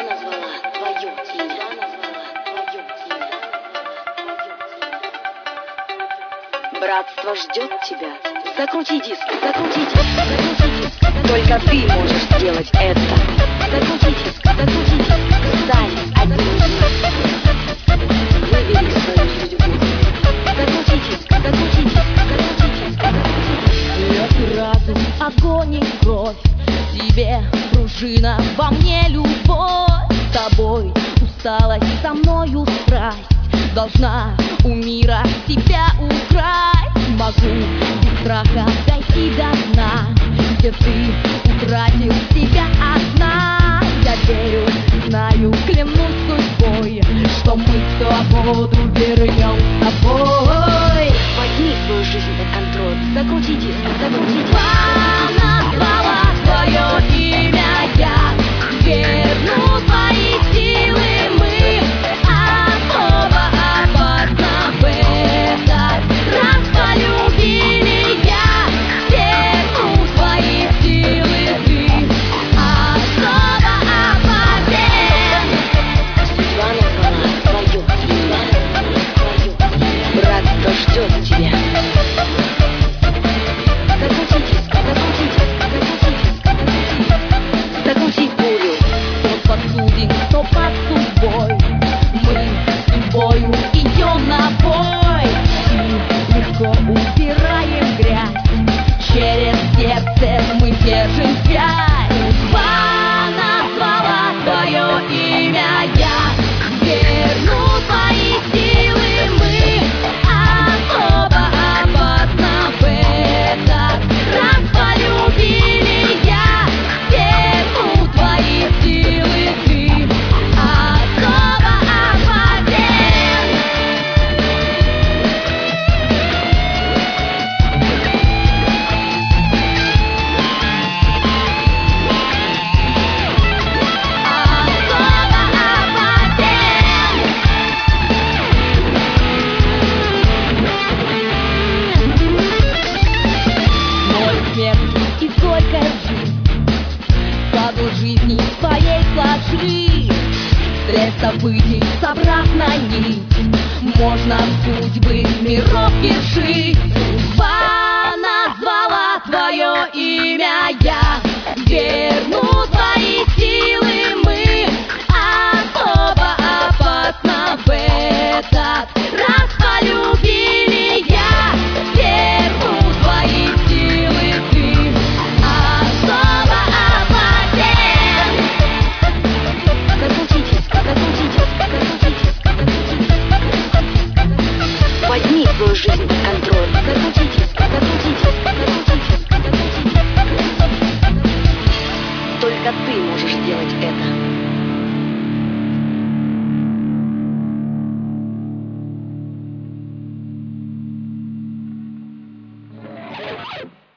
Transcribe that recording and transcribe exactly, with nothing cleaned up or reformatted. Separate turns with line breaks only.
назвала твое имя. Братство ждет тебя. Закрути диск, закрути диск, закрути диск. Только ты можешь сделать это. Закрути диск, закрути диск. Стань одним из нас. Выбери свою судьбу. Закрути диск, закрути диск, закрути диск, закрути диск.
Лед и разум, огонь и кровь. В тебе пружина, во мне любовь. С тобой усталость, со мною страсть. Должна у мира тебя украсть. Могу без страха дойти до дна, где ты утратил себя одна. Я верю, знаю, клянусь судьбой, что мы всю воду вернем с тобой.
Возьми свою жизнь под контроль. Закрути диск, закрути диск.
Назвала твое имя я. Верну твои силы мы. Особо опасно в этот раз полюбили я. Верну твои силы ты. Особо опасен.
Судьба назвала твое имя. Братство ждет тебя. Закрути диск, закрути диск, закрути диск, закрути диск. Закрути пулю.
Кто подсуден, кто под судьбой. Мы с судьбою идем на бой. И легко убираем грязь. Через сердце мы держим связь. Судьба назвала твое имя я. Верну твои силы мы. Особо опасно в этот раз полюбили я. Верну твои силы ты. Особо опасен. Особо опасен. Боль, смерть и горькая жизнь. Пазл жизни своей сложи. Стресс событий собрав на нить. Можно судьбы миров вершить. Судьба назвала твое имя я. Верну твои силы мы. Особо опасно в этот раз полюбили я. Верну твои силы ты. Особо опасен.
Закрути диск, закрути диск, закрути диск, закрути диск. Возьми свою жизнь под контроль. Закрути диск, закрути диск.